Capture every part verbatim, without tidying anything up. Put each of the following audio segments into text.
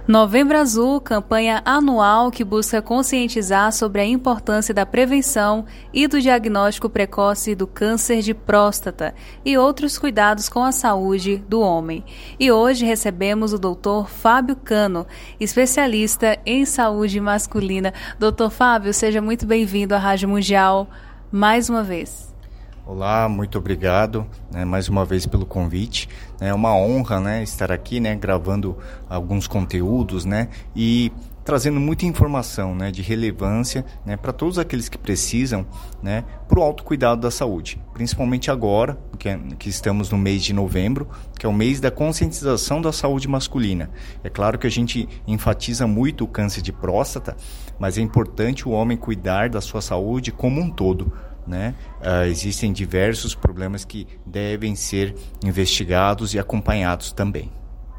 Novembro Azul, campanha anual que busca conscientizar sobre a importância da prevenção e do diagnóstico precoce do câncer de próstata e outros cuidados com a saúde do homem. E hoje recebemos o doutor Fábio Cano, especialista em saúde masculina. doutor Fábio, seja muito bem-vindo à Rádio Mundial mais uma vez. Olá, muito obrigado, né, mais uma vez pelo convite. É uma honra, né, estar aqui, né, gravando alguns conteúdos, né, e trazendo muita informação, né, de relevância, né, para todos aqueles que precisam, né, para o autocuidado da saúde. Principalmente agora, que, é, que estamos no mês de novembro, que é o mês da conscientização da saúde masculina. É claro que a gente enfatiza muito o câncer de próstata, mas é importante o homem cuidar da sua saúde como um todo. Né? Uh, existem diversos problemas que devem ser investigados e acompanhados também.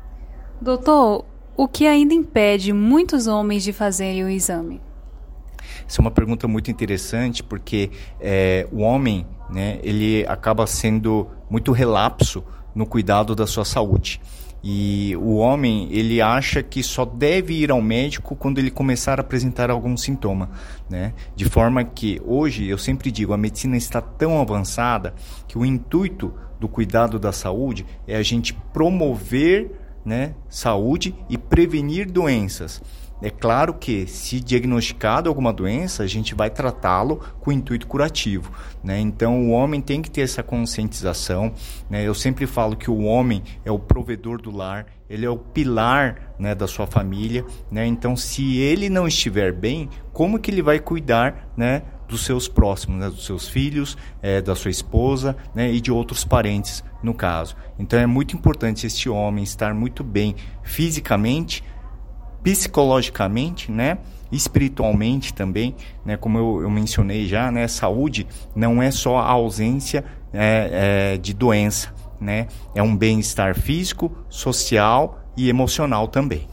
Doutor, o que ainda impede muitos homens de fazerem o exame? Essa é uma pergunta muito interessante porque é, o homem, né, ele acaba sendo muito relapso no cuidado da sua saúde. E o homem, ele acha que só deve ir ao médico quando ele começar a apresentar algum sintoma, né? De forma que hoje, eu sempre digo, a medicina está tão avançada que o intuito do cuidado da saúde é a gente promover, né, saúde e prevenir doenças. É claro que, se diagnosticado alguma doença, a gente vai tratá-lo com intuito curativo, né? Então, o homem tem que ter essa conscientização, né? Eu sempre falo que o homem é o provedor do lar, ele é o pilar, né, da sua família, né? Então, se ele não estiver bem, como que ele vai cuidar, né, dos seus próximos, né, dos seus filhos, é, da sua esposa, né, e de outros parentes, no caso. Então, é muito importante este homem estar muito bem fisicamente, psicologicamente, né, espiritualmente também, né, como eu, eu mencionei já, né, saúde não é só a ausência é, é, de doença, né, é um bem-estar físico, social e emocional também.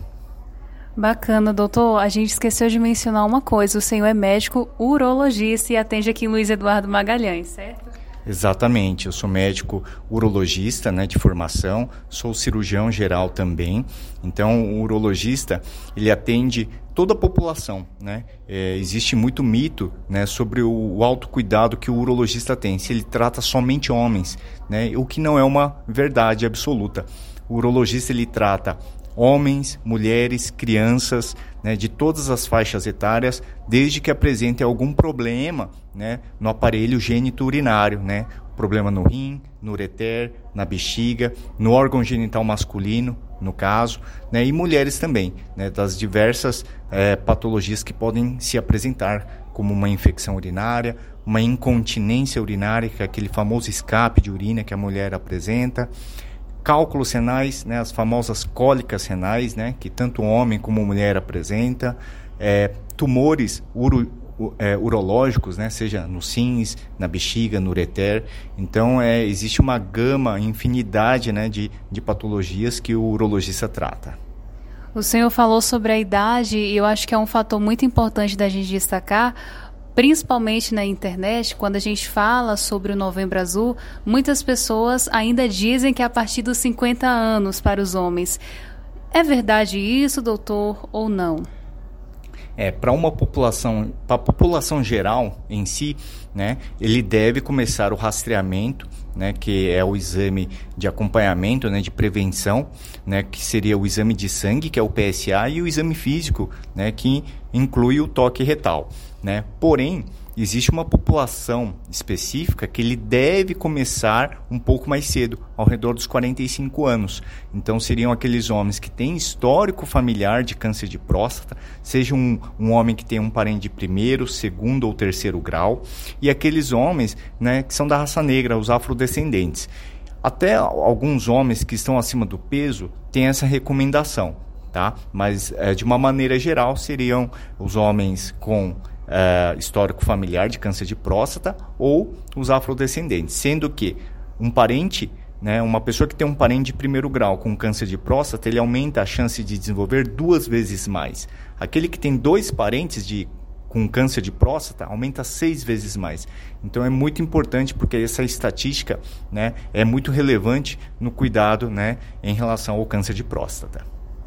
Bacana, doutor. A gente esqueceu de mencionar uma coisa, o senhor é médico urologista e atende aqui em Luiz Eduardo Magalhães, certo? Exatamente, eu sou médico urologista, né, de formação, sou cirurgião geral também. Então, o urologista, ele atende toda a população, né? É, existe muito mito, né, sobre o, o autocuidado que o urologista tem, se ele trata somente homens, né, o que não é uma verdade absoluta. O urologista, ele trata homens, mulheres, crianças, né, de todas as faixas etárias, desde que apresentem algum problema, né, no aparelho gênito-urinário, né, problema no rim, no ureter, na bexiga, no órgão genital masculino, no caso, né, e mulheres também, né, das diversas é, patologias que podem se apresentar, como uma infecção urinária, uma incontinência urinária, que é aquele famoso escape de urina que a mulher apresenta, cálculos renais, né, as famosas cólicas renais, né, que tanto homem como mulher apresenta, é, tumores uro, é, urológicos, né, seja nos rins, na bexiga, no ureter. Então, é, existe uma gama, infinidade, né, de, de patologias que o urologista trata. O senhor falou sobre a idade e eu acho que é um fator muito importante da gente destacar, principalmente na internet, quando a gente fala sobre o Novembro Azul, muitas pessoas ainda dizem que é a partir dos cinquenta anos para os homens. É verdade isso, doutor, ou não? É, para uma população, para a população geral em si, né, ele deve começar o rastreamento, né, que é o exame de acompanhamento, né, de prevenção, né, que seria o exame de sangue, que é o P S A, e o exame físico, né, que inclui o toque retal, né? Porém, existe uma população específica que ele deve começar um pouco mais cedo, ao redor dos quarenta e cinco anos. Então, seriam aqueles homens que têm histórico familiar de câncer de próstata, seja um, um homem que tem um parente de primeiro, segundo ou terceiro grau, e aqueles homens, né, que são da raça negra, os afrodescendentes. Até alguns homens que estão acima do peso têm essa recomendação, tá? Mas, é, de uma maneira geral, seriam os homens com Uh, histórico familiar de câncer de próstata ou os afrodescendentes, sendo que um parente, né, uma pessoa que tem um parente de primeiro grau com câncer de próstata, ele aumenta a chance de desenvolver duas vezes mais. Aquele que tem dois parentes de, com câncer de próstata aumenta seis vezes mais. Então é muito importante porque essa estatística, né, é muito relevante no cuidado, né, em relação ao câncer de próstata.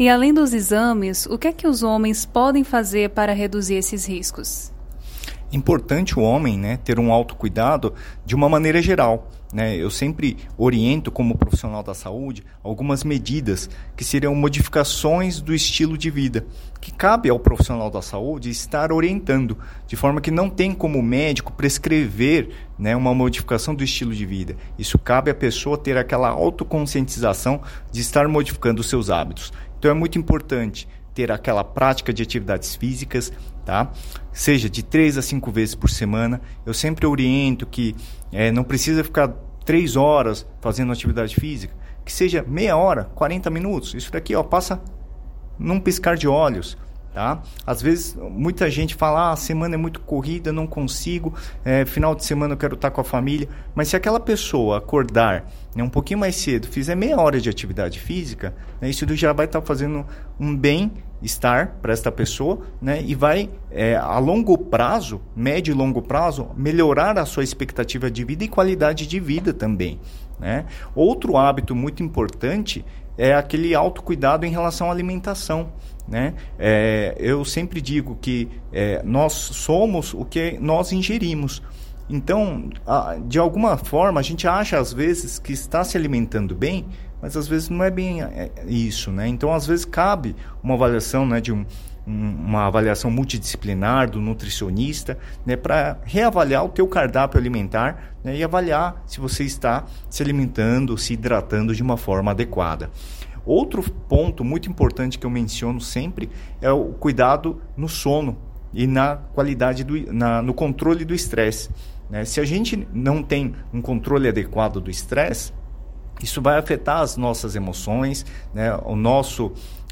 E além dos exames, o que é que os homens podem fazer para reduzir esses riscos? Importante o homem, né, ter um autocuidado de uma maneira geral. Né? Eu sempre oriento, como profissional da saúde, algumas medidas que seriam modificações do estilo de vida, que cabe ao profissional da saúde estar orientando, de forma que não tem como médico prescrever, né, uma modificação do estilo de vida. Isso cabe à pessoa ter aquela autoconscientização de estar modificando os seus hábitos. Então é muito importante ter aquela prática de atividades físicas, tá? Seja de três a cinco vezes por semana. Eu sempre oriento que é, não precisa ficar três horas fazendo atividade física, que seja meia hora, quarenta minutos. Isso daqui, ó, passa num piscar de olhos. Tá? Às vezes muita gente fala, ah, a semana é muito corrida, não consigo, é, final de semana eu quero estar com a família, mas se aquela pessoa acordar, né, um pouquinho mais cedo, fizer meia hora de atividade física, né, isso já vai estar fazendo um bem-estar para esta pessoa, né, e vai é, a longo prazo, médio e longo prazo, melhorar a sua expectativa de vida e qualidade de vida também, né? Outro hábito muito importante é aquele autocuidado em relação à alimentação. Né? É, eu sempre digo que é, nós somos o que nós ingerimos. Então, a, de alguma forma, a gente acha às vezes que está se alimentando bem, mas às vezes não é bem isso. Né? Então, às vezes cabe uma avaliação, né, de um, um, uma avaliação multidisciplinar do nutricionista, né, para reavaliar o teu cardápio alimentar, né, e avaliar se você está se alimentando, se hidratando de uma forma adequada. Outro ponto muito importante que eu menciono sempre é o cuidado no sono e na qualidade do, na, no controle do estresse. Né? Se a gente não tem um controle adequado do estresse, isso vai afetar as nossas emoções, né? O nosso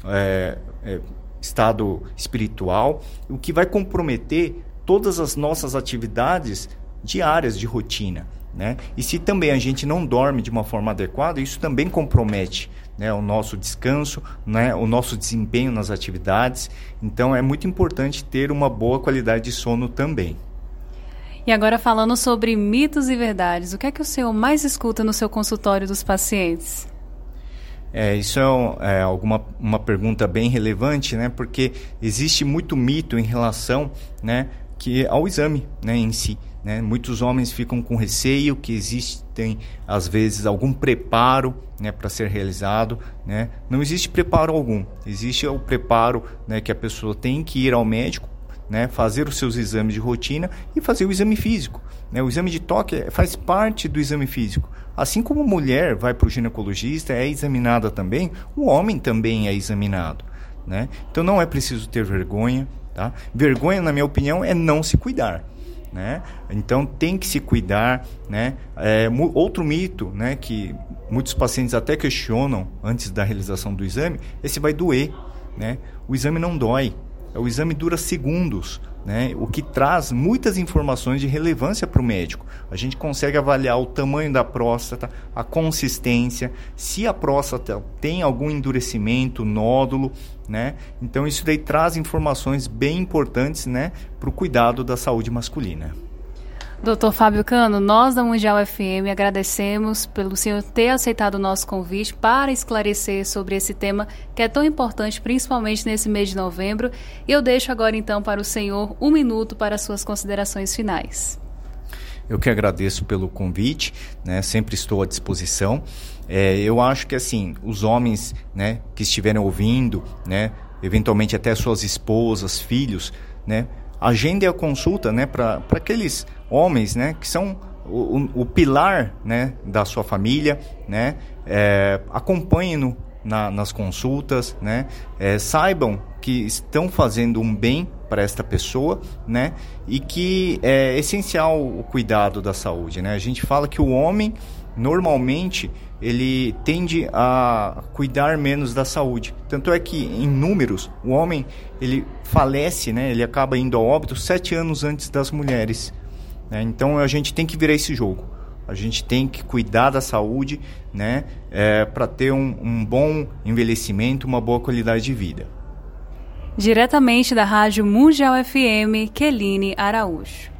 é, é, estado espiritual, o que vai comprometer todas as nossas atividades diárias de rotina. Né? E se também a gente não dorme de uma forma adequada, isso também compromete, né, o nosso descanso, né, o nosso desempenho nas atividades. Então é muito importante ter uma boa qualidade de sono também. E agora falando sobre mitos e verdades, o que é que o senhor mais escuta no seu consultório dos pacientes? É, isso é, é alguma, uma pergunta bem relevante, né, porque existe muito mito em relação, né, que ao exame, né, em si. Né? Muitos homens ficam com receio que existem, às vezes, algum preparo, né, para ser realizado. Né? Não existe preparo algum. Existe o preparo, né, que a pessoa tem que ir ao médico, né, fazer os seus exames de rotina e fazer o exame físico. Né? O exame de toque faz parte do exame físico. Assim como a mulher vai para o ginecologista, é examinada também, o homem também é examinado. Né? Então não é preciso ter vergonha. Tá? Vergonha, na minha opinião, é não se cuidar. Né? Então tem que se cuidar, né? É, outro mito, né, que muitos pacientes até questionam antes da realização do exame é se vai doer. Né? O exame não dói, o exame dura segundos, né? O que traz muitas informações de relevância para o médico. A gente consegue avaliar o tamanho da próstata, a consistência, se a próstata tem algum endurecimento, nódulo, né? Então isso daí traz informações bem importantes, né, para o cuidado da saúde masculina. doutor Fábio Cano, nós da Mundial F M agradecemos pelo senhor ter aceitado o nosso convite para esclarecer sobre esse tema que é tão importante, principalmente nesse mês de novembro. E eu deixo agora então para o senhor um minuto para as suas considerações finais. Eu que agradeço pelo convite, né? Sempre estou à disposição. É, eu acho que assim, os homens, né, que estiverem ouvindo, né, eventualmente até suas esposas, filhos, né, agendem a consulta, né, para aqueles homens, né, que são o, o, o pilar, né, da sua família, né, é, acompanhem-no na, nas consultas, né, é, saibam que estão fazendo um bem para esta pessoa, né, e que é essencial o cuidado da saúde, né. A gente fala que o homem, normalmente, ele tende a cuidar menos da saúde. Tanto é que, em números, o homem ele falece, né, ele acaba indo ao óbito sete anos antes das mulheres. Né? Então, a gente tem que virar esse jogo. A gente tem que cuidar da saúde, né, é, para ter um, um bom envelhecimento, uma boa qualidade de vida. Diretamente da Rádio Mundial F M, Keline Araújo.